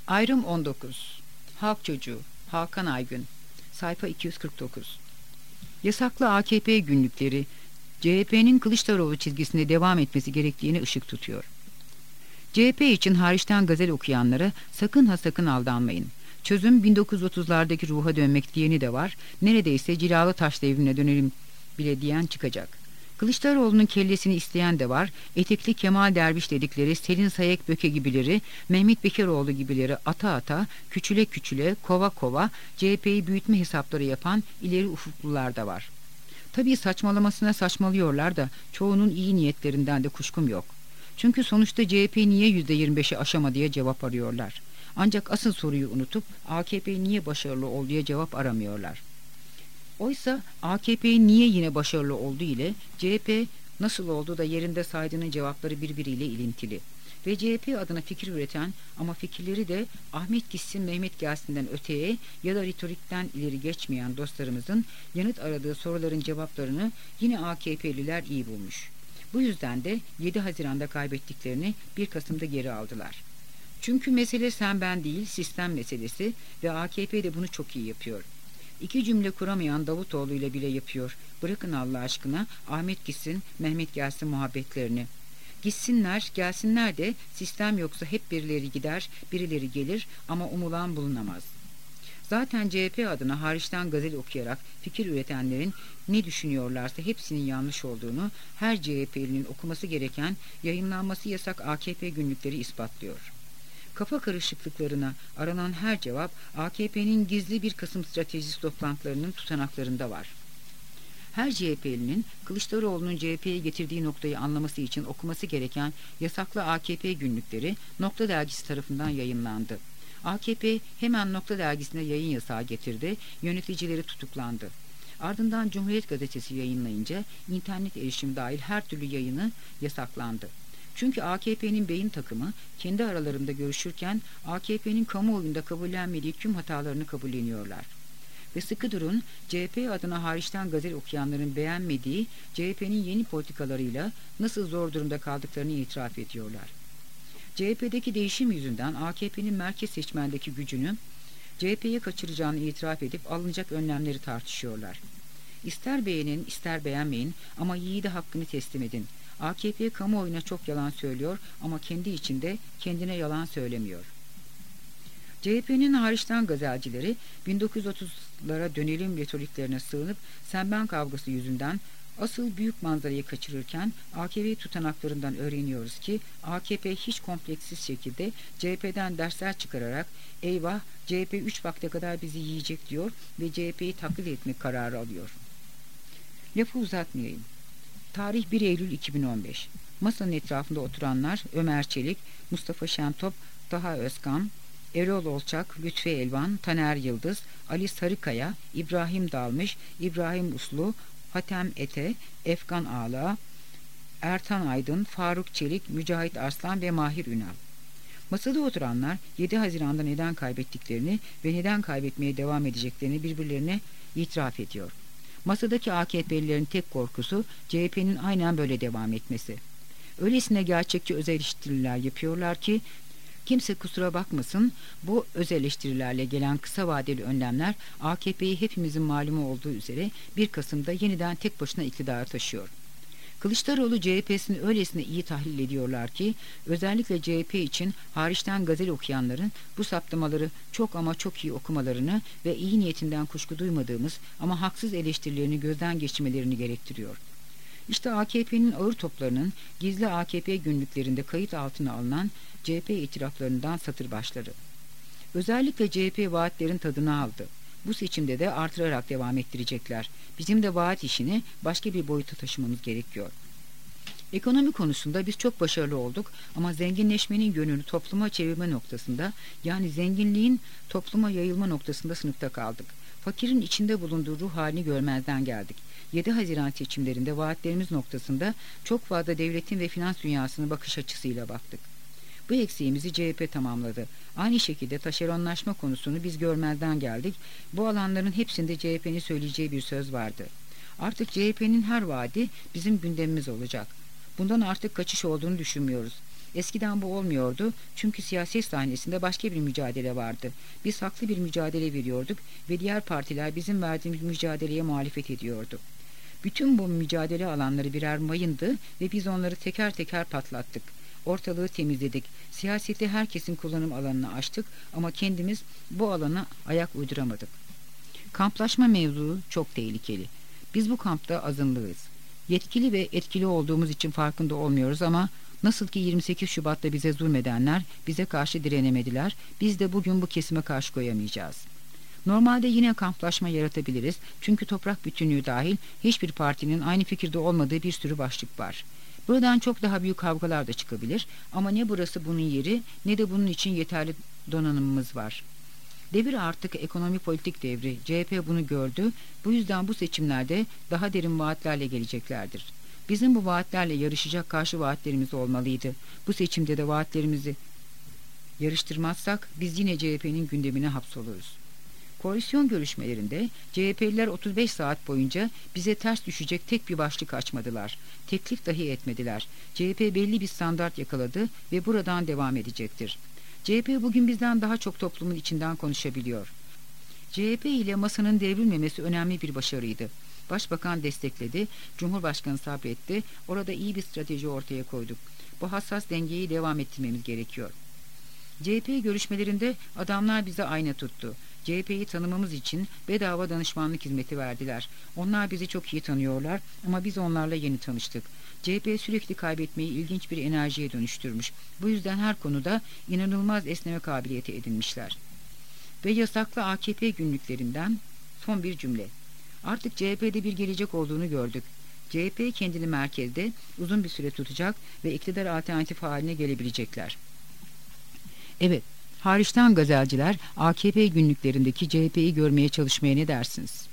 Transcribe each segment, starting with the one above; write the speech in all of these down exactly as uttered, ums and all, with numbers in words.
Ayrım on dokuz. Halk Çocuğu Hakan Aygün. Sayfa iki yüz kırk dokuz. Yasaklı A K P günlükleri C H P'nin Kılıçdaroğlu çizgisinde devam etmesi gerektiğini ışık tutuyor. C H P için hariçten gazel okuyanlara sakın ha sakın aldanmayın. Çözüm bin dokuz yüz otuzlardaki ruha dönmek diyeni de var. Neredeyse cilalı taş devrine dönelim bile diyen çıkacak. Kılıçdaroğlu'nun kellesini isteyen de var. Etekli Kemal Derviş dedikleri Selin Sayek Böke gibileri, Mehmet Bekeroğlu gibileri ata ata, küçüle küçüle, kova kova C H P'yi büyütme hesapları yapan ileri ufuklular da var. Tabii saçmalamasına saçmalıyorlar da çoğunun iyi niyetlerinden de kuşkum yok. Çünkü sonuçta C H P niye yüzde yirmi beşi aşama diye cevap arıyorlar. Ancak asıl soruyu unutup A K P niye başarılı oldu diye cevap aramıyorlar. Oysa A K P niye yine başarılı oldu ile C H P nasıl oldu da yerinde saydığının cevapları birbiriyle ilintili. Ve C H P adına fikir üreten ama fikirleri de Ahmet gitsin Mehmet gelsinden öteye ya da retorikten ileri geçmeyen dostlarımızın yanıt aradığı soruların cevaplarını yine A K P'liler iyi bulmuş. Bu yüzden de yedi Haziran'da kaybettiklerini bir Kasım'da geri aldılar. Çünkü mesele sen ben değil, sistem meselesi ve A K P de bunu çok iyi yapıyor. İki cümle kuramayan Davutoğlu ile bile yapıyor. Bırakın Allah aşkına Ahmet gitsin, Mehmet gelsin muhabbetlerini. Gitsinler, gelsinler de sistem yoksa hep birileri gider, birileri gelir ama umulan bulunamaz. Zaten C H P adına hariçten gazel okuyarak fikir üretenlerin ne düşünüyorlarsa hepsinin yanlış olduğunu her C H P'linin okuması gereken yayınlanması yasak A K P günlükleri ispatlıyor. Kafa karışıklıklarına aranan her cevap A K P'nin gizli bir Kasım stratejisi toplantılarının tutanaklarında var. Her C H P'linin Kılıçdaroğlu'nun C H P'ye getirdiği noktayı anlaması için okuması gereken yasaklı A K P günlükleri Nokta Dergisi tarafından yayınlandı. A K P hemen Nokta Dergisi'ne yayın yasağı getirdi, yöneticileri tutuklandı. Ardından Cumhuriyet Gazetesi yayınlayınca internet erişimi dahil her türlü yayını yasaklandı. Çünkü A K P'nin beyin takımı kendi aralarında görüşürken A K P'nin kamuoyunda kabullenmediği tüm hatalarını kabulleniyorlar. Ve sıkı durun, C H P adına hariçten gazel okuyanların beğenmediği C H P'nin yeni politikalarıyla nasıl zor durumda kaldıklarını itiraf ediyorlar. C H P'deki değişim yüzünden A K P'nin merkez seçmendeki gücünü C H P'ye kaçıracağını itiraf edip alınacak önlemleri tartışıyorlar. İster beğenin ister beğenmeyin ama yiğide hakkını teslim edin. A K P kamuoyuna çok yalan söylüyor ama kendi içinde kendine yalan söylemiyor. C H P'nin hariçten gazelcileri bin dokuz yüz otuzlara dönelim retoriklerine sığınıp sen ben kavgası yüzünden asıl büyük manzarayı kaçırırken A K P tutanaklarından öğreniyoruz ki A K P hiç kompleksiz şekilde C H P'den dersler çıkararak eyvah C H P üç vakte kadar bizi yiyecek diyor ve C H P'yi taklit etmek kararı alıyor. Lafı uzatmayayım. Tarih bir Eylül iki bin on beş. Masanın etrafında oturanlar Ömer Çelik, Mustafa Şentop, Taha Özkan, Erol Olçak, Lütfi Elvan, Taner Yıldız, Ali Sarıkaya, İbrahim Dalmış, İbrahim Uslu, Hatem Ete, Efkan Ağla, Ertan Aydın, Faruk Çelik, Mücahit Arslan ve Mahir Ünal. Masada oturanlar yedi Haziran'da neden kaybettiklerini ve neden kaybetmeye devam edeceklerini birbirlerine itiraf ediyor. Masadaki A K P'lilerin tek korkusu C H P'nin aynen böyle devam etmesi. Öylesine gerçekçi öz eleştiriler yapıyorlar ki kimse kusura bakmasın, bu öz eleştirilerle gelen kısa vadeli önlemler A K P'yi hepimizin malumu olduğu üzere bir Kasım'da yeniden tek başına iktidara taşıyor. Kılıçdaroğlu C H P'sini öylesine iyi tahlil ediyorlar ki özellikle C H P için hariçten gazel okuyanların bu saptamaları çok ama çok iyi okumalarını ve iyi niyetinden kuşku duymadığımız ama haksız eleştirilerini gözden geçirmelerini gerektiriyor. İşte A K P'nin ağır toplarının gizli A K P günlüklerinde kayıt altına alınan C H P itiraflarından satır başları. Özellikle C H P vaatlerin tadını aldı. Bu seçimde de artırarak devam ettirecekler. Bizim de vaat işini başka bir boyuta taşımamız gerekiyor. Ekonomi konusunda biz çok başarılı olduk ama zenginleşmenin yönünü topluma çevirme noktasında, yani zenginliğin topluma yayılma noktasında sınıfta kaldık. Fakirin içinde bulunduğu ruh halini görmezden geldik. yedi Haziran seçimlerinde vaatlerimiz noktasında çok fazla devletin ve finans dünyasının bakış açısıyla baktık. Bu eksiğimizi C H P tamamladı. Aynı şekilde taşeronlaşma konusunu biz görmezden geldik. Bu alanların hepsinde C H P'nin söyleyeceği bir söz vardı. Artık C H P'nin her vaadi bizim gündemimiz olacak. Bundan artık kaçış olduğunu düşünmüyoruz. Eskiden bu olmuyordu çünkü siyaset sahnesinde başka bir mücadele vardı. Biz haklı bir mücadele veriyorduk ve diğer partiler bizim verdiğimiz mücadeleye muhalefet ediyordu. Bütün bu mücadele alanları birer mayındı ve biz onları teker teker patlattık. Ortalığı temizledik. Siyaseti herkesin kullanım alanını açtık ama kendimiz bu alana ayak uyduramadık. Kamplaşma mevzuu çok tehlikeli. Biz bu kampta azınlığız. Yetkili ve etkili olduğumuz için farkında olmuyoruz ama nasıl ki yirmi sekiz Şubat'ta bize zulmedenler bize karşı direnemediler, biz de bugün bu kesime karşı koyamayacağız. Normalde yine kamplaşma yaratabiliriz çünkü toprak bütünlüğü dahil hiçbir partinin aynı fikirde olmadığı bir sürü başlık var. Buradan çok daha büyük kavgalar da çıkabilir ama ne burası bunun yeri ne de bunun için yeterli donanımımız var. Devir artık ekonomi politik devri. C H P bunu gördü. Bu yüzden bu seçimlerde daha derin vaatlerle geleceklerdir. Bizim bu vaatlerle yarışacak karşı vaatlerimiz olmalıydı. Bu seçimde de vaatlerimizi yarıştırmazsak biz yine C H P'nin gündemine hapsoluruz. Koalisyon görüşmelerinde C H P'liler otuz beş saat boyunca bize ters düşecek tek bir başlık açmadılar. Teklif dahi etmediler. C H P belli bir standart yakaladı ve buradan devam edecektir. C H P bugün bizden daha çok toplumun içinden konuşabiliyor. C H P ile masanın devrilmemesi önemli bir başarıydı. Başbakan destekledi, Cumhurbaşkanı sabretti, orada iyi bir strateji ortaya koyduk. Bu hassas dengeyi devam ettirmemiz gerekiyor. C H P görüşmelerinde adamlar bize ayna tuttu. C H P'yi tanımamız için bedava danışmanlık hizmeti verdiler. Onlar bizi çok iyi tanıyorlar ama biz onlarla yeni tanıştık. C H P sürekli kaybetmeyi ilginç bir enerjiye dönüştürmüş. Bu yüzden her konuda inanılmaz esneme kabiliyeti edinmişler. Ve yasaklı A K P günlüklerinden son bir cümle. Artık C H P'de bir gelecek olduğunu gördük. C H P kendini merkezde uzun bir süre tutacak ve iktidar alternatif haline gelebilecekler. Evet, hariçten gazelciler A K P günlüklerindeki C H P'yi görmeye çalışmaya ne dersiniz?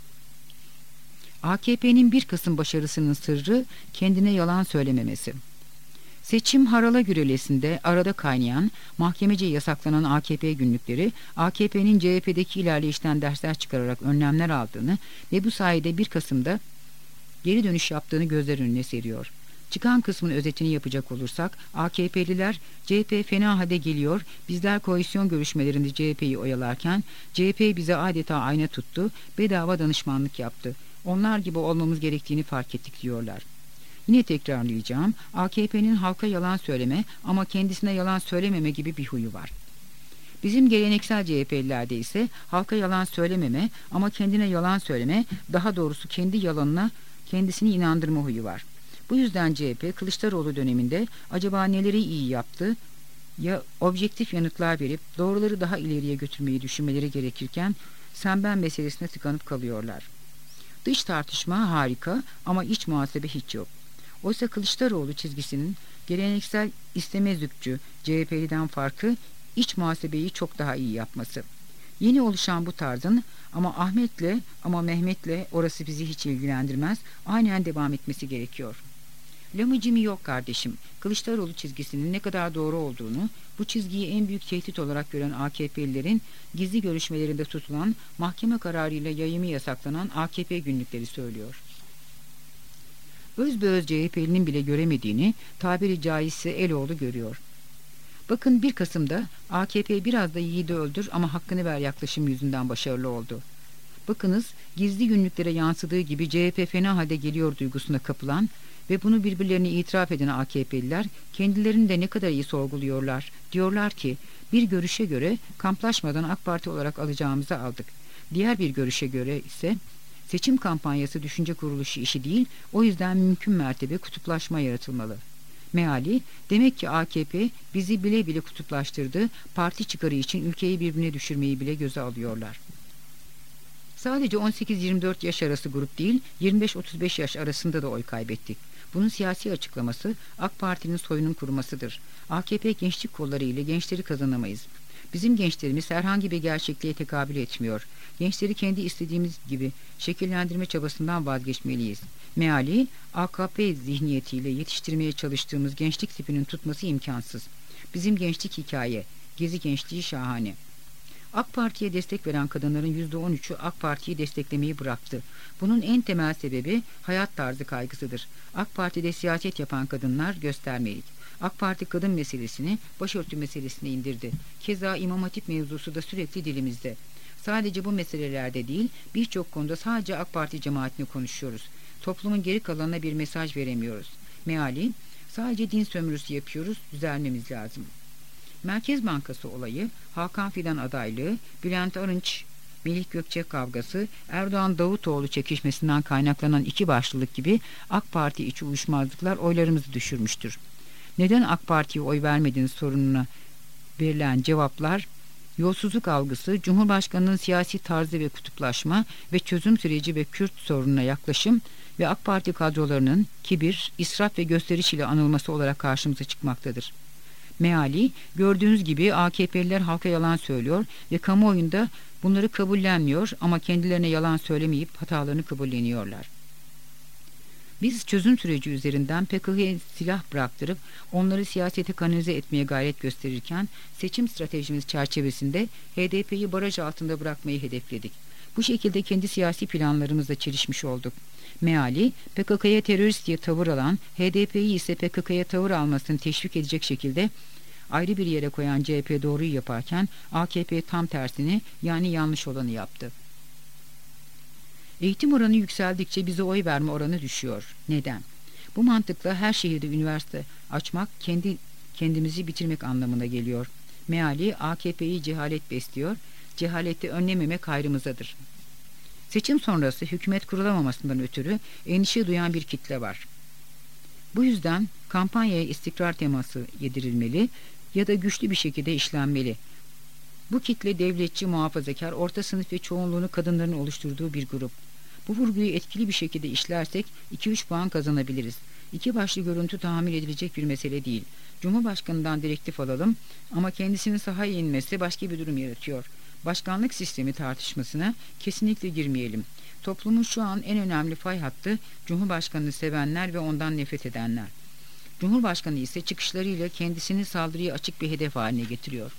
A K P'nin bir kısım başarısının sırrı kendine yalan söylememesi. Seçim harala gürelesinde arada kaynayan, mahkemece yasaklanan A K P günlükleri, A K P'nin C H P'deki ilerleyişten dersler çıkararak önlemler aldığını ve bu sayede bir Kasım'da geri dönüş yaptığını gözler önüne seriyor. Çıkan kısmın özetini yapacak olursak, A K P'liler C H P fena halde geliyor, bizler koalisyon görüşmelerinde C H P'yi oyalarken C H P bize adeta ayna tuttu, bedava danışmanlık yaptı. Onlar gibi olmamız gerektiğini fark ettik diyorlar. Yine tekrarlayacağım, A K P'nin halka yalan söyleme ama kendisine yalan söylememe gibi bir huyu var. Bizim geleneksel C H P'lilerde ise halka yalan söylememe ama kendine yalan söyleme, daha doğrusu kendi yalanına kendisini inandırma huyu var. Bu yüzden C H P Kılıçdaroğlu döneminde acaba neleri iyi yaptı ya objektif yanıtlar verip doğruları daha ileriye götürmeyi düşünmeleri gerekirken sen ben meselesine tıkanıp kalıyorlar. Dış tartışma harika ama iç muhasebe hiç yok. Oysa Kılıçdaroğlu çizgisinin geleneksel istemezlikçü C H P'liden farkı iç muhasebeyi çok daha iyi yapması. Yeni oluşan bu tarzın ama Ahmet'le ama Mehmet'le orası bizi hiç ilgilendirmez aynen devam etmesi gerekiyor. Lamıcımı yok kardeşim. Kılıçdaroğlu çizgisinin ne kadar doğru olduğunu, bu çizgiyi en büyük tehdit olarak gören A K P'lilerin gizli görüşmelerinde tutulan, mahkeme kararıyla yayımı yasaklanan A K P günlükleri söylüyor. Özbeöz C H P'linin bile göremediğini tabiri caizse Eloğlu görüyor. Bakın bir Kasım'da A K P biraz da yiğidi öldür ama hakkını ver yaklaşım yüzünden başarılı oldu. Bakınız gizli günlüklere yansıdığı gibi C H P fena halde geliyor duygusuna kapılan ve bunu birbirlerine itiraf eden A K P'liler kendilerini de ne kadar iyi sorguluyorlar. Diyorlar ki bir görüşe göre kamplaşmadan AK Parti olarak alacağımızı aldık. Diğer bir görüşe göre ise seçim kampanyası düşünce kuruluşu işi değil, o yüzden mümkün mertebe kutuplaşma yaratılmalı. Meali, demek ki A K P bizi bile bile kutuplaştırdı, parti çıkarı için ülkeyi birbirine düşürmeyi bile göze alıyorlar. Sadece on sekiz yirmi dört yaş arası grup değil, yirmi beş otuz beş yaş arasında da oy kaybettik. Bunun siyasi açıklaması AK Parti'nin soyunun kurumasıdır. A K P gençlik kolları ile gençleri kazanamayız. Bizim gençlerimiz herhangi bir gerçekliğe tekabül etmiyor. Gençleri kendi istediğimiz gibi şekillendirme çabasından vazgeçmeliyiz. Meali, A K P zihniyetiyle yetiştirmeye çalıştığımız gençlik tipinin tutması imkansız. Bizim gençlik hikaye, gezi gençliği şahane. AK Parti'ye destek veren kadınların yüzde on üçü AK Parti'yi desteklemeyi bıraktı. Bunun en temel sebebi hayat tarzı kaygısıdır. AK Parti'de siyaset yapan kadınlar göstermelik. AK Parti kadın meselesini başörtü meselesine indirdi. Keza İmam Hatip mevzusu da sürekli dilimizde. Sadece bu meselelerde değil, birçok konuda sadece AK Parti cemaatini konuşuyoruz. Toplumun geri kalanına bir mesaj veremiyoruz. Meali, sadece din sömürüsü yapıyoruz, düzelmemiz lazım. Merkez Bankası olayı, Hakan Fidan adaylığı, Bülent Arınç, Melih Gökçek kavgası, Erdoğan-Davutoğlu çekişmesinden kaynaklanan iki başlılık gibi AK Parti içi uyuşmazlıklar oylarımızı düşürmüştür. Neden AK Parti'ye oy vermediğiniz sorununa verilen cevaplar, yolsuzluk algısı, Cumhurbaşkanı'nın siyasi tarzı ve kutuplaşma ve çözüm süreci ve Kürt sorununa yaklaşım ve AK Parti kadrolarının kibir, israf ve gösteriş ile anılması olarak karşımıza çıkmaktadır. Meali, gördüğünüz gibi A K P'liler halka yalan söylüyor ve kamuoyunda bunları kabullenmiyor ama kendilerine yalan söylemeyip hatalarını kabulleniyorlar. Biz çözüm süreci üzerinden P K K'ya silah bıraktırıp onları siyasete kanalize etmeye gayret gösterirken seçim stratejimiz çerçevesinde H D P'yi baraj altında bırakmayı hedefledik. Bu şekilde kendi siyasi planlarımızla çelişmiş olduk. Meali, P K K'ya terörist diye tavır alan, H D P'yi ise P K K'ya tavır almasını teşvik edecek şekilde ayrı bir yere koyan C H P doğruyu yaparken A K P tam tersini, yani yanlış olanı yaptı. Eğitim oranı yükseldikçe bize oy verme oranı düşüyor. Neden? Bu mantıkla her şehirde üniversite açmak kendi kendimizi bitirmek anlamına geliyor. Meali, A K P'yi cehalet besliyor, cehaleti önlememek hayrımızadır. Seçim sonrası hükümet kurulamamasından ötürü endişe duyan bir kitle var. Bu yüzden kampanyaya istikrar teması yedirilmeli ya da güçlü bir şekilde işlenmeli. Bu kitle devletçi, muhafazakar, orta sınıf ve çoğunluğunu kadınların oluşturduğu bir grup. Bu vurguyu etkili bir şekilde işlersek iki üç puan kazanabiliriz. İki başlı görüntü tahammül edilecek bir mesele değil. Cumhurbaşkanından direktif alalım ama kendisinin sahaya inmesi başka bir durum yaratıyor. Başkanlık sistemi tartışmasına kesinlikle girmeyelim. Toplumun şu an en önemli fay hattı Cumhurbaşkanını sevenler ve ondan nefret edenler. Cumhurbaşkanı ise çıkışlarıyla kendisini saldırıya açık bir hedef haline getiriyor.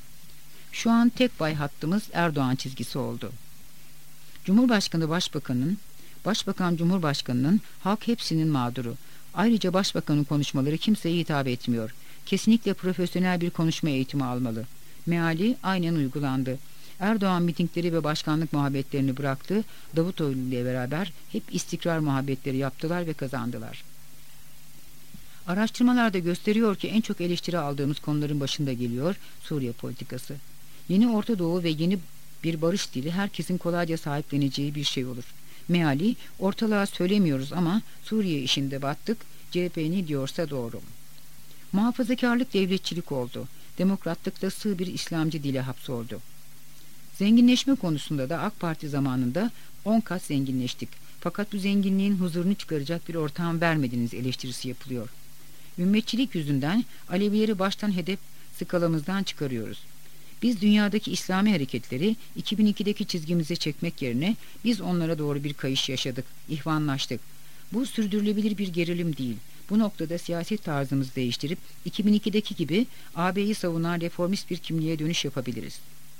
Şu an tek pay hattımız Erdoğan çizgisi oldu. Cumhurbaşkanı Başbakanın, Başbakan Cumhurbaşkanının, halk hepsinin mağduru. Ayrıca Başbakanın konuşmaları kimseye hitap etmiyor. Kesinlikle profesyonel bir konuşma eğitimi almalı. Meali aynen uygulandı. Erdoğan mitingleri ve başkanlık muhabbetlerini bıraktı. Davutoğlu ile beraber hep istikrar muhabbetleri yaptılar ve kazandılar. Araştırmalar da gösteriyor ki en çok eleştiri aldığımız konuların başında geliyor Suriye politikası. Yeni Orta Doğu ve yeni bir barış dili herkesin kolayca sahipleneceği bir şey olur. Meali, ortalığa söylemiyoruz ama Suriye işinde battık, C H P ne diyorsa doğru. Muhafazakarlık devletçilik oldu. Demokratlık da sığ bir İslamcı dile hapsoldu. Zenginleşme konusunda da AK Parti zamanında on kat zenginleştik. Fakat bu zenginliğin huzurunu çıkaracak bir ortam vermediniz eleştirisi yapılıyor. Ümmetçilik yüzünden Alevileri baştan hedef skalamızdan çıkarıyoruz. Biz dünyadaki İslami hareketleri iki bin ikideki çizgimize çekmek yerine biz onlara doğru bir kayış yaşadık, ihvanlaştık. Bu sürdürülebilir bir gerilim değil. Bu noktada siyaset tarzımızı değiştirip iki bin ikideki gibi A B'yi savunan reformist bir kimliğe dönüş yapabiliriz.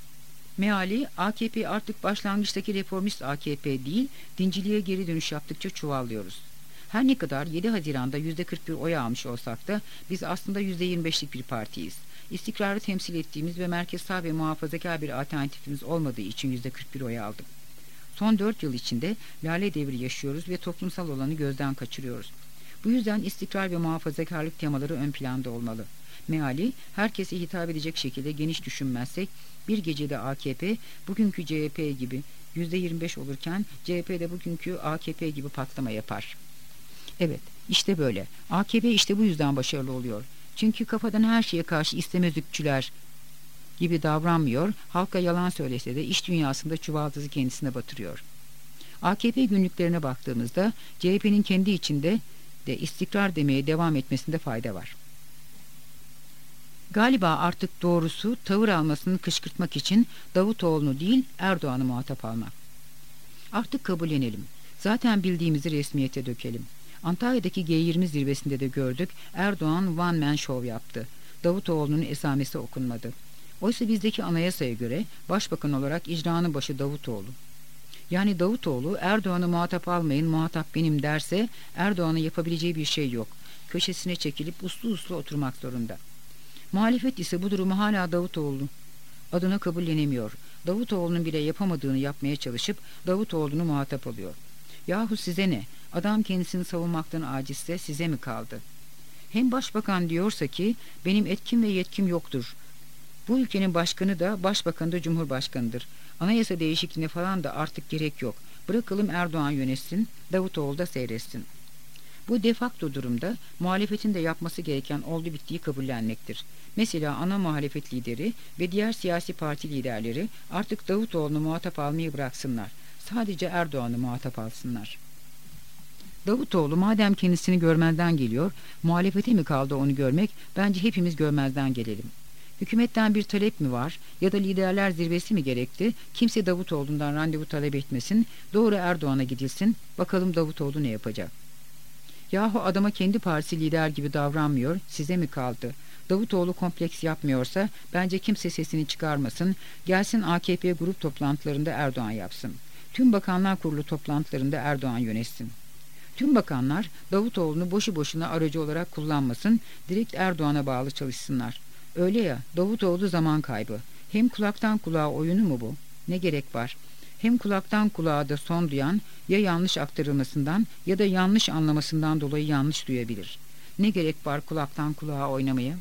Meali, A K P artık başlangıçtaki reformist A K P değil, dinciliğe geri dönüş yaptıkça çuvallıyoruz. Her ne kadar yedi Haziran'da yüzde kırk bir oy almış olsak da biz aslında yüzde yirmi beşlik bir partiyiz. İstikrarı temsil ettiğimiz ve merkez sağ ve muhafazakar bir alternatifimiz olmadığı için yüzde kırk bir oy aldık. Son dört yıl içinde lale devri yaşıyoruz ve toplumsal olanı gözden kaçırıyoruz. Bu yüzden istikrar ve muhafazakarlık temaları ön planda olmalı. Meali, herkese hitap edecek şekilde geniş düşünmezsek bir gecede A K P bugünkü C H P gibi yüzde yirmi beş olurken C H P de bugünkü A K P gibi patlama yapar. Evet, işte böyle. A K P işte bu yüzden başarılı oluyor. Çünkü kafadan her şeye karşı istemezlikçiler gibi davranmıyor, halka yalan söylese de iş dünyasında çuvaldızı kendisine batırıyor. A K P günlüklerine baktığımızda C H P'nin kendi içinde de istikrar demeye devam etmesinde fayda var. Galiba artık doğrusu tavır almasını kışkırtmak için Davutoğlu'nu değil Erdoğan'ı muhatap almak. Artık kabullenelim. Zaten bildiğimizi resmiyete dökelim. Antalya'daki G yirmi zirvesinde de gördük, Erdoğan one man show yaptı. Davutoğlu'nun esamesi okunmadı. Oysa bizdeki anayasaya göre başbakan olarak icranın başı Davutoğlu. Yani Davutoğlu Erdoğan'ı muhatap almayın, muhatap benim derse Erdoğan'ın yapabileceği bir şey yok. köşesine çekilip uslu uslu oturmak zorunda. Muhalefet ise bu durumu hala Davutoğlu adına kabullenemiyor. Davutoğlu'nun bile yapamadığını yapmaya çalışıp Davutoğlu'nu muhatap alıyor. Yahu size ne? Adam kendisini savunmaktan acizse size mi kaldı? Hem başbakan diyorsa ki benim etkim ve yetkim yoktur. Bu ülkenin başkanı da başbakanı da cumhurbaşkanıdır. Anayasa değişikliğine falan da artık gerek yok. Bırakalım Erdoğan yönetsin, Davutoğlu da seyretsin. Bu de facto durumda muhalefetin de yapması gereken oldu bittiği kabullenmektir. Mesela ana muhalefet lideri ve diğer siyasi parti liderleri artık Davutoğlu'nu muhatap almayı bıraksınlar. Sadece Erdoğan'ı muhatap alsınlar. Davutoğlu madem kendisini görmezden geliyor, muhalefete mi kaldı onu görmek? Bence hepimiz görmezden gelelim. Hükümetten bir talep mi var ya da liderler zirvesi mi gerekti? Kimse Davutoğlu'ndan randevu talep etmesin, doğru Erdoğan'a gidilsin, bakalım Davutoğlu ne yapacak? Yahu adama kendi partisi lider gibi davranmıyor, size mi kaldı? Davutoğlu kompleks yapmıyorsa bence kimse sesini çıkarmasın, gelsin A K P grup toplantılarında Erdoğan yapsın. Tüm bakanlar kurulu toplantılarında Erdoğan yönetsin. Tüm bakanlar Davutoğlu'nu boşu boşuna aracı olarak kullanmasın, direkt Erdoğan'a bağlı çalışsınlar. Öyle ya, Davutoğlu zaman kaybı. Hem kulaktan kulağa oyunu mu bu? Ne gerek var? Hem kulaktan kulağa da son duyan ya yanlış aktarılmasından ya da yanlış anlamasından dolayı yanlış duyabilir. Ne gerek var kulaktan kulağa oynamaya?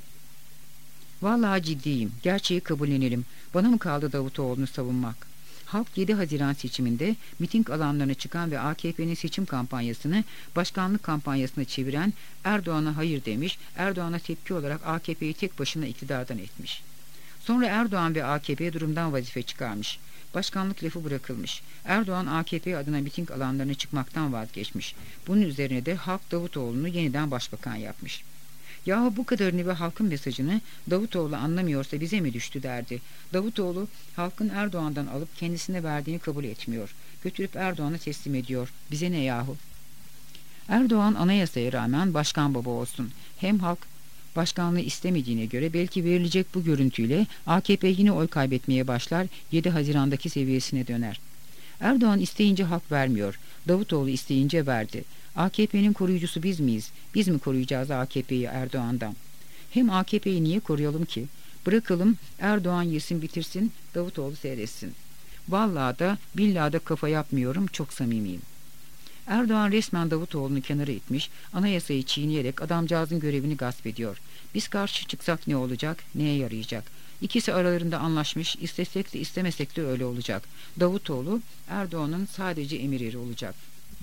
Vallahi ciddiyim. Gerçeği kabullenelim. Bana mı kaldı Davutoğlu'nu savunmak? Halk yedi Haziran seçiminde miting alanlarına çıkan ve A K P'nin seçim kampanyasını başkanlık kampanyasına çeviren Erdoğan'a hayır demiş, Erdoğan'a tepki olarak A K P'yi tek başına iktidardan etmiş. Sonra Erdoğan ve A K P durumdan vazife çıkarmış. Başkanlık lafı bırakılmış. Erdoğan A K P adına miting alanlarına çıkmaktan vazgeçmiş. Bunun üzerine de halk Davutoğlu'nu yeniden başbakan yapmış. Yahu bu kadarını ve halkın mesajını Davutoğlu anlamıyorsa bize mi düştü derdi. Davutoğlu halkın Erdoğan'dan alıp kendisine verdiğini kabul etmiyor. Götürüp Erdoğan'a teslim ediyor. Bize ne yahu? Erdoğan anayasaya rağmen başkan baba olsun. Hem halk başkanlığı istemediğine göre belki verilecek bu görüntüyle A K P yine oy kaybetmeye başlar, yedi Haziran'daki seviyesine döner. Erdoğan isteyince halk vermiyor. Davutoğlu isteyince verdi. A K P'nin koruyucusu biz miyiz? Biz mi koruyacağız A K P'yi Erdoğan'dan? Hem A K P'yi niye koruyalım ki? Bırakalım Erdoğan yesin bitirsin, Davutoğlu seyretsin. Vallahi da billahi da kafa yapmıyorum, çok samimiyim. Erdoğan resmen Davutoğlu'nu kenara itmiş, anayasayı çiğneyerek adamcağızın görevini gasp ediyor. Biz karşı çıksak ne olacak, neye yarayacak? İkisi aralarında anlaşmış, istesek de istemesek de öyle olacak. Davutoğlu Erdoğan'ın sadece emir eri olacak.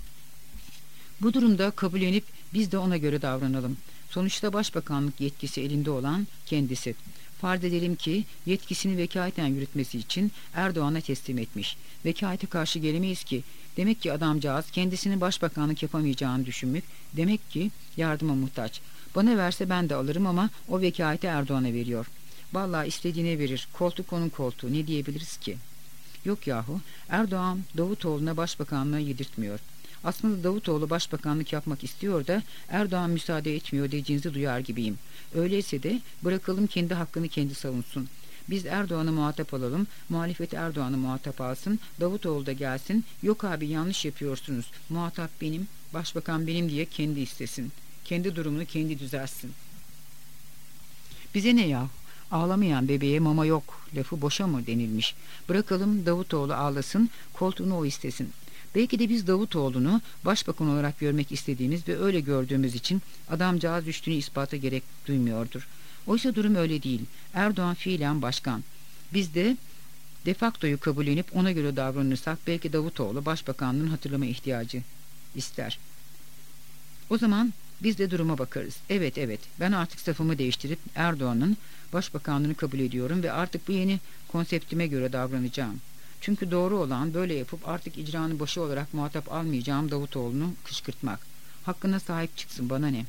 Bu durumda kabullenip biz de ona göre davranalım. Sonuçta başbakanlık yetkisi elinde olan kendisi. Farz edelim ki yetkisini vekaleten yürütmesi için Erdoğan'a teslim etmiş. Vekalete karşı gelemeyiz ki. Demek ki adamcağız kendisinin başbakanlık yapamayacağını düşünmek, demek ki yardıma muhtaç. Bana verse ben de alırım ama o vekaleti Erdoğan'a veriyor. Vallahi istediğine verir. Koltuk onun koltuğu. Ne diyebiliriz ki? Yok yahu. Erdoğan Davutoğlu'na başbakanlığı yedirtmiyor. Aslında Davutoğlu başbakanlık yapmak istiyor da Erdoğan müsaade etmiyor dediğinizi duyar gibiyim. Öyleyse de bırakalım kendi hakkını kendi savunsun. Biz Erdoğan'ı muhatap alalım, muhalefet Erdoğan'ı muhatap alsın, Davutoğlu da gelsin, yok abi yanlış yapıyorsunuz, muhatap benim, başbakan benim diye kendi istesin. Kendi durumunu kendi düzelsin. Bize ne ya? Ağlamayan bebeğe mama yok, lafı boşa mı denilmiş? Bırakalım Davutoğlu ağlasın, koltuğunu o istesin. Belki de biz Davutoğlu'nu başbakan olarak görmek istediğimiz ve öyle gördüğümüz için adamcağız düştüğünü ispata gerek duymuyordur. Oysa durum öyle değil. Erdoğan fiilen başkan. Biz de de facto'yu kabullenip ona göre davranırsak belki Davutoğlu başbakanlığın hatırlama ihtiyacı ister. O zaman biz de duruma bakarız. Evet evet ben artık safımı değiştirip Erdoğan'ın başbakanlığını kabul ediyorum ve artık bu yeni konseptime göre davranacağım. Çünkü doğru olan böyle yapıp artık icranın başı olarak muhatap almayacağım Davutoğlu'nu kışkırtmak. Hakkına sahip çıksın bana ne?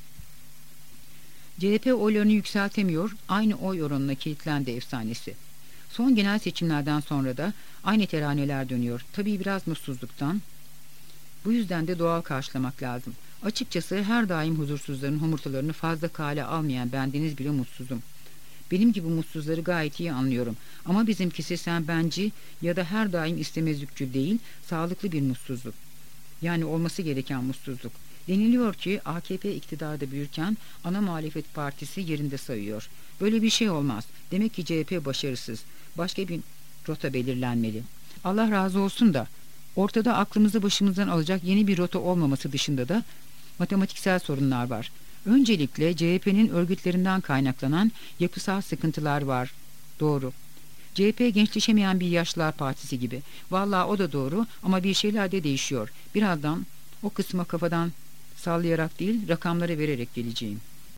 C H P oylarını yükseltemiyor, aynı oy oranına kilitlendi efsanesi. Son genel seçimlerden sonra da aynı teraneler dönüyor. Tabii biraz mutsuzluktan. Bu yüzden de doğal karşılamak lazım. Açıkçası her daim huzursuzların homurtularını fazla kale almayan bendeniz bile mutsuzum. Benim gibi mutsuzları gayet iyi anlıyorum. Ama bizimkisi sen benci ya da her daim istemezlikçi değil, sağlıklı bir mutsuzluk. Yani olması gereken mutsuzluk. Deniliyor ki A K P iktidarda büyürken ana muhalefet partisi yerinde sayıyor. Böyle bir şey olmaz. Demek ki C H P başarısız. Başka bir rota belirlenmeli. Allah razı olsun da ortada aklımızı başımızdan alacak yeni bir rota olmaması dışında da matematiksel sorunlar var. Öncelikle C H P'nin örgütlerinden kaynaklanan yapısal sıkıntılar var. Doğru. C H P gençleşemeyen bir yaşlılar partisi gibi. Vallahi o da doğru ama bir şeyler de değişiyor. Birazdan o kısma kafadan sallayarak değil, rakamları vererek geleceğim.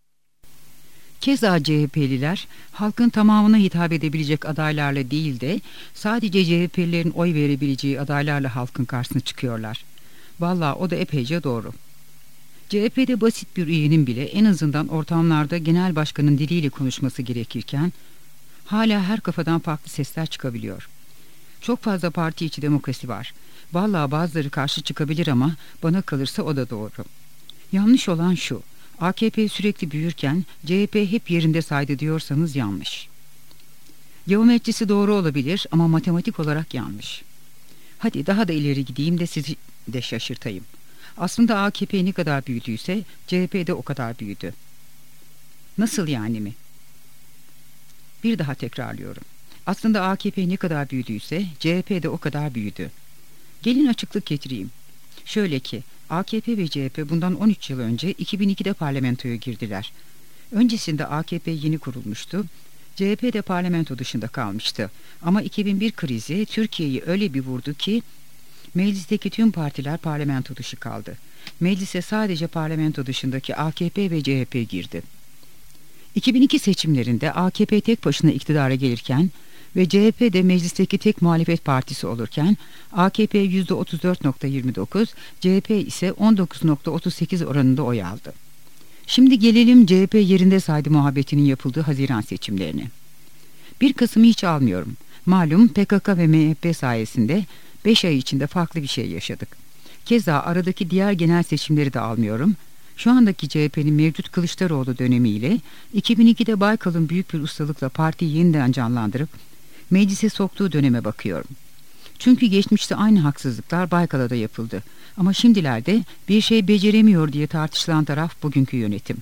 Keza C H P'liler halkın tamamına hitap edebilecek adaylarla değil de sadece C H P'lilerin oy verebileceği adaylarla halkın karşısına çıkıyorlar. Vallahi o da epeyce doğru. C H P'de basit bir üyenin bile en azından ortamlarda genel başkanın diliyle konuşması gerekirken hala her kafadan farklı sesler çıkabiliyor. Çok fazla parti içi demokrasi var. Vallahi bazıları karşı çıkabilir ama bana kalırsa o da doğru. Yanlış olan şu: A K P sürekli büyürken C H P hep yerinde saydı diyorsanız yanlış. Geometrisi doğru olabilir ama matematik olarak yanlış. Hadi daha da ileri gideyim de sizi de şaşırtayım. Aslında A K P ne kadar büyüdüyse C H P de o kadar büyüdü. Nasıl yani mi? Bir daha tekrarlıyorum. Aslında A K P ne kadar büyüdüyse C H P de o kadar büyüdü. Gelin açıklık getireyim. Şöyle ki A K P ve C H P bundan on üç yıl önce iki bin ikide parlamentoya girdiler. Öncesinde A K P yeni kurulmuştu. C H P de parlamento dışında kalmıştı. Ama iki bin bir krizi Türkiye'yi öyle bir vurdu ki meclisteki tüm partiler parlamento dışı kaldı. Meclise sadece parlamento dışındaki A K P ve C H P girdi. iki bin iki seçimlerinde A K P tek başına iktidara gelirken ve C H P de meclisteki tek muhalefet partisi olurken A K P yüzde otuz dört nokta yirmi dokuz, C H P ise on dokuz nokta otuz sekiz oranında oy aldı. Şimdi gelelim C H P yerinde saydı muhabbetinin yapıldığı Haziran seçimlerine. bir Kasım'ı hiç almıyorum. Malum P K K ve M H P sayesinde beş ay içinde farklı bir şey yaşadık. Keza aradaki diğer genel seçimleri de almıyorum. Şu andaki C H P'nin mevcut Kılıçdaroğlu dönemiyle iki bin ikide Baykal'ın büyük bir ustalıkla partiyi yeniden canlandırıp meclise soktuğu döneme bakıyorum. Çünkü geçmişte aynı haksızlıklar Baykal'a da yapıldı. Ama şimdilerde bir şey beceremiyor diye tartışılan taraf bugünkü yönetim.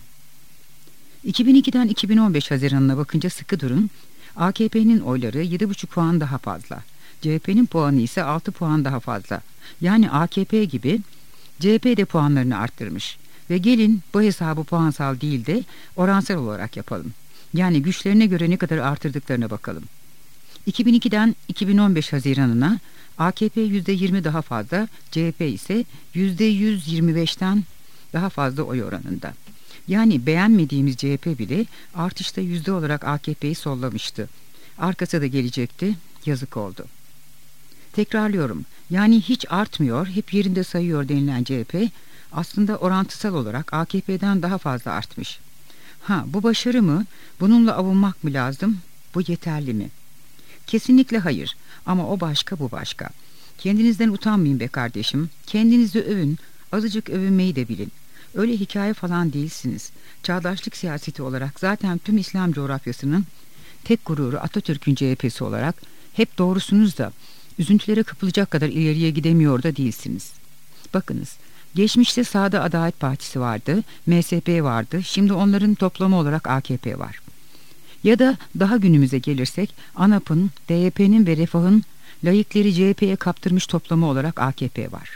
iki bin ikiden iki bin on beş Haziran'ına bakınca sıkı durun. A K P'nin oyları yedi buçuk puan daha fazla. C H P'nin puanı ise altı puan daha fazla. Yani A K P gibi C H P de puanlarını arttırmış. Ve gelin bu hesabı puansal değil de oransal olarak yapalım. Yani güçlerine göre ne kadar artırdıklarına bakalım. iki bin ikiden iki bin on beş Haziran'ına A K P yüzde yirmi daha fazla, C H P ise yüzde yüz yirmi beşten daha fazla oy oranında. Yani beğenmediğimiz C H P bile artışta yüzde olarak A K P'yi sollamıştı. Arkası da gelecekti, yazık oldu. Tekrarlıyorum, yani hiç artmıyor, hep yerinde sayıyor denilen C H P aslında orantısal olarak A K P'den daha fazla artmış. Ha, bu başarı mı? Bununla avunmak mı lazım? Bu yeterli mi? Kesinlikle hayır. Ama o başka, bu başka. Kendinizden utanmayın be kardeşim. Kendinizi övün. Azıcık övünmeyi de bilin. Öyle hikaye falan değilsiniz. Çağdaşlık siyaseti olarak zaten tüm İslam coğrafyasının tek gururu Atatürk'ün C H P'si olarak hep doğrusunuz da üzüntülere kapılacak kadar ileriye gidemiyor da değilsiniz. Bakınız, geçmişte sağda Adalet Partisi vardı, M S P vardı, şimdi onların toplamı olarak A K P var. Ya da daha günümüze gelirsek ANAP'ın, D Y P'nin ve Refah'ın laikleri C H P'ye kaptırmış toplamı olarak A K P var.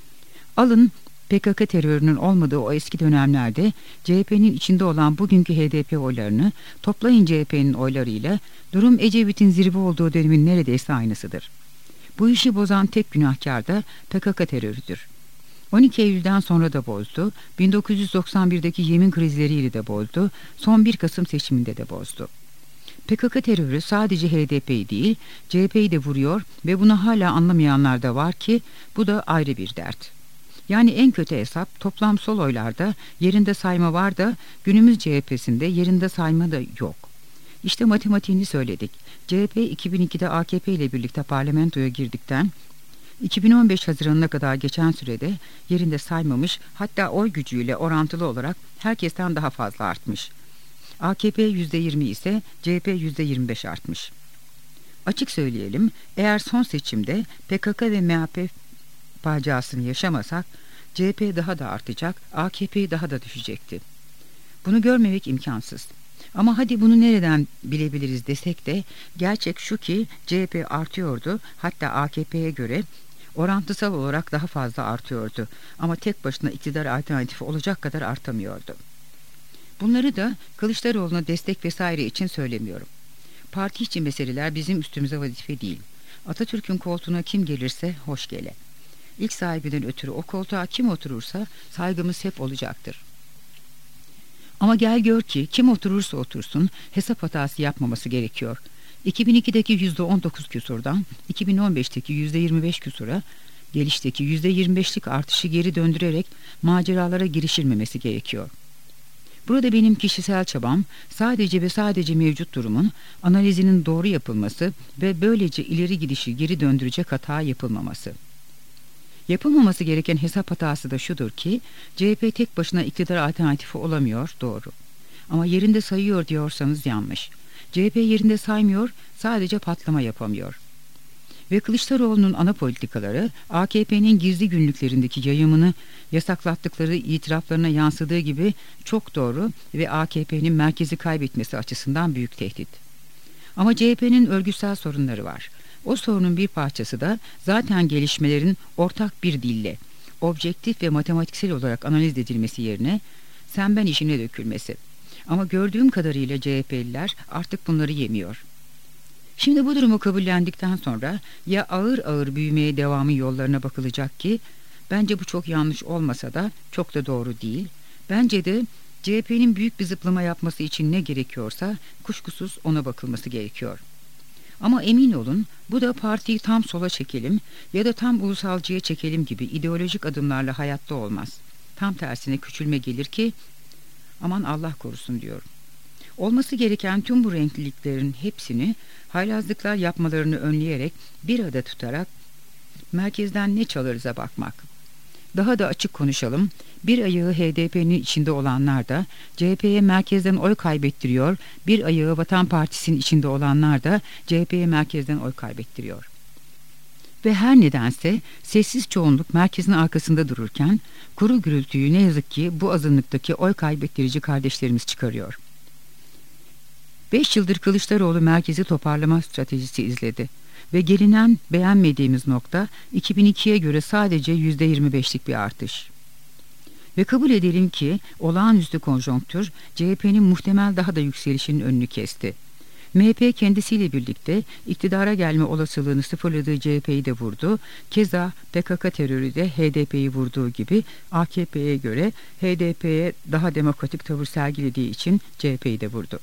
Alın P K K terörünün olmadığı o eski dönemlerde C H P'nin içinde olan bugünkü H D P oylarını toplayın C H P'nin oylarıyla durum Ecevit'in zirve olduğu dönemin neredeyse aynısıdır. Bu işi bozan tek günahkar da P K K terörüdür. on iki Eylül'den sonra da bozdu, bin dokuz yüz doksan birdeki yemin krizleriyle de bozdu, son bir Kasım seçiminde de bozdu. P K K terörü sadece H D P'yi değil, C H P'yi de vuruyor ve bunu hala anlamayanlar da var ki bu da ayrı bir dert. Yani en kötü hesap toplam sol oylarda yerinde sayma var da günümüz C H P'sinde yerinde sayma da yok. İşte matematiğini söyledik. C H P iki bin ikide A K P ile birlikte parlamentoya girdikten iki bin on beş Haziran'ına kadar geçen sürede yerinde saymamış, hatta oy gücüyle orantılı olarak herkesten daha fazla artmış. A K P yüzde yirmi ise C H P yüzde yirmi beş artmış. Açık söyleyelim, eğer son seçimde P K K ve M H P faciasını yaşamasak C H P daha da artacak, A K P daha da düşecekti. Bunu görmemek imkansız. Ama hadi bunu nereden bilebiliriz desek de gerçek şu ki C H P artıyordu, hatta A K P'ye göre orantısal olarak daha fazla artıyordu ama tek başına iktidar alternatifi olacak kadar artamıyordu. Bunları da Kılıçdaroğlu'na destek vesaire için söylemiyorum. Parti içi meseleler bizim üstümüze vazife değil. Atatürk'ün koltuğuna kim gelirse hoş gele. İlk sahibinden ötürü o koltuğa kim oturursa saygımız hep olacaktır. Ama gel gör ki kim oturursa otursun hesap hatası yapmaması gerekiyor. iki bin ikideki yüzde on dokuz küsurdan iki bin on beşteki yüzde yirmi beş küsura, gelişteki yüzde yirmi beşlik artışı geri döndürerek maceralara girişilmemesi gerekiyor. Burada benim kişisel çabam sadece ve sadece mevcut durumun analizinin doğru yapılması ve böylece ileri gidişi geri döndürecek hata yapılmaması. Yapılmaması gereken hesap hatası da şudur ki C H P tek başına iktidar alternatifi olamıyor, doğru. Ama yerinde sayıyor diyorsanız yanlış. C H P yerinde saymıyor, sadece patlama yapamıyor. Ve Kılıçdaroğlu'nun ana politikaları A K P'nin gizli günlüklerindeki yayımını yasaklattıkları itiraflarına yansıdığı gibi çok doğru ve A K P'nin merkezi kaybetmesi açısından büyük tehdit. Ama C H P'nin örgütsel sorunları var. O sorunun bir parçası da zaten gelişmelerin ortak bir dille, objektif ve matematiksel olarak analiz edilmesi yerine sen ben işine dökülmesi. Ama gördüğüm kadarıyla C H P'liler artık bunları yemiyor. Şimdi bu durumu kabullendikten sonra ya ağır ağır büyümeye devamı yollarına bakılacak ki bence bu çok yanlış olmasa da çok da doğru değil. Bence de C H P'nin büyük bir zıplama yapması için ne gerekiyorsa kuşkusuz ona bakılması gerekiyor. Ama emin olun bu da partiyi tam sola çekelim ya da tam ulusalcıya çekelim gibi ideolojik adımlarla hayatta olmaz. Tam tersine küçülme gelir ki aman Allah korusun diyorum. Olması gereken tüm bu renkliliklerin hepsini haylazlıklar yapmalarını önleyerek bir arada tutarak merkezden ne çalarıza bakmak. Daha da açık konuşalım. Bir ayağı H D P'nin içinde olanlar da C H P'ye merkezden oy kaybettiriyor. Bir ayağı Vatan Partisi'nin içinde olanlar da C H P'ye merkezden oy kaybettiriyor. Ve her nedense sessiz çoğunluk merkezin arkasında dururken kuru gürültüyü ne yazık ki bu azınlıktaki oy kaybettirici kardeşlerimiz çıkarıyor. Beş yıldır Kılıçdaroğlu merkezi toparlama stratejisi izledi ve gelinen beğenmediğimiz nokta iki bin ikiye göre sadece yüzde yirmi beşlik bir artış. Ve kabul edelim ki olağanüstü konjonktür C H P'nin muhtemel daha da yükselişinin önünü kesti. M H P kendisiyle birlikte iktidara gelme olasılığını sıfırladığı C H P'yi de vurdu. Keza P K K terörü de H D P'yi vurduğu gibi A K P'ye göre H D P'ye daha demokratik tavır sergilediği için C H P'yi de vurdu.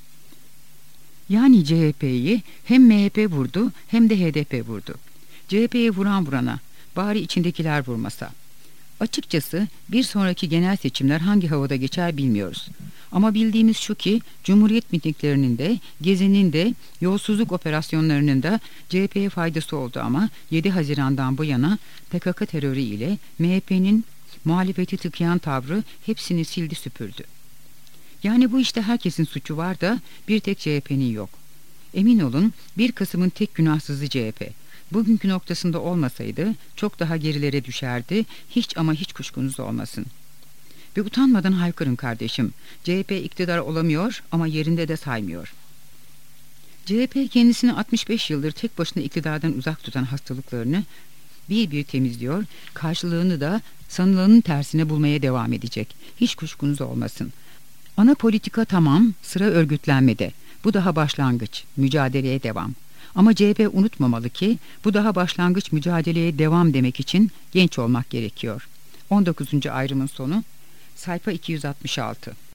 Yani C H P'yi hem M H P vurdu hem de H D P vurdu. C H P'ye vuran vurana, bari içindekiler vurmasa. Açıkçası bir sonraki genel seçimler hangi havada geçer bilmiyoruz. Ama bildiğimiz şu ki Cumhuriyet mitinglerinin de, Gezi'nin de, yolsuzluk operasyonlarının da C H P'ye faydası oldu ama yedi Haziran'dan bu yana P K K terörü ile M H P'nin muhalefeti tıkayan tavrı hepsini sildi süpürdü. Yani bu işte herkesin suçu var da bir tek C H P'nin yok. Emin olun bir Kasım'ın tek günahsızı C H P. Bugünkü noktasında olmasaydı çok daha gerilere düşerdi, hiç ama hiç kuşkunuz olmasın. Ve utanmadan haykırın kardeşim, C H P iktidar olamıyor ama yerinde de saymıyor. C H P kendisini altmış beş yıldır tek başına iktidardan uzak tutan hastalıklarını bir bir temizliyor, karşılığını da sanılanın tersine bulmaya devam edecek. Hiç kuşkunuz olmasın. Ana politika tamam, sıra örgütlenmede. Bu daha başlangıç, mücadeleye devam. Ama C H P unutmamalı ki bu daha başlangıç, mücadeleye devam demek için genç olmak gerekiyor. on dokuzuncu ayrımın sonu sayfa iki yüz altmış altı.